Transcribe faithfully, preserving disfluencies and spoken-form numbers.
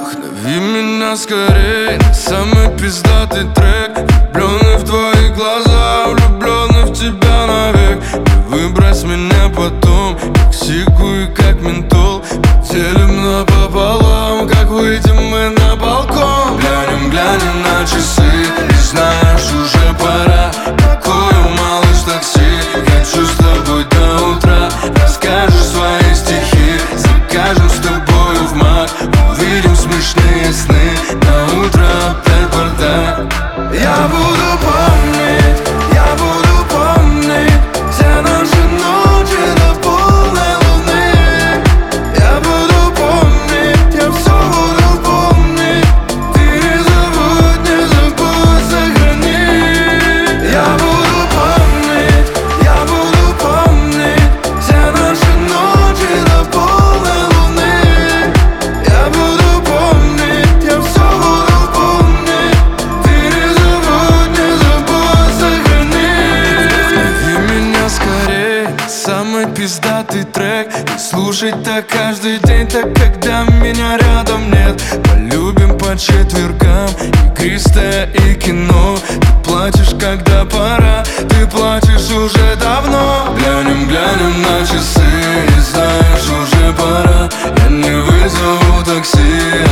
Вдохнови меня скорей на самый пиздатый трек. Влюбленный в твои глаза, влюбленный в тебя навек. Не выбрось меня потом, как сику и как ментол. Делим напополам, как выйдем мы на балкон. Глянем, глянем на часы, и знаешь, уже пора. Какой малыш такси, хочу с тобой до утра. Расскажешь свои стихи, закажем с тобою в мак. Увидим смешные сны, на утро опять бардак. Я буду помнить, я буду помнить все наши ночи до полной луны. Я буду помнить, я все буду помнить. Ты не забудь, не забудь, сохрани. Я буду помнить, я буду помнить все наши ночи до полной луны. Я буду помнить, я все буду помнить. Ты не забудь, не забудь, сохрани. Вдохнови меня скорей, самый пиздатый трек. И слушать так каждый день, так когда меня рядом нет. Полюбим по четвергам, игристое и кино. Ты плачешь, когда пора, ты плачешь уже давно. Глянем, глянем на часы, и знаешь, уже пора. Я не вызову такси,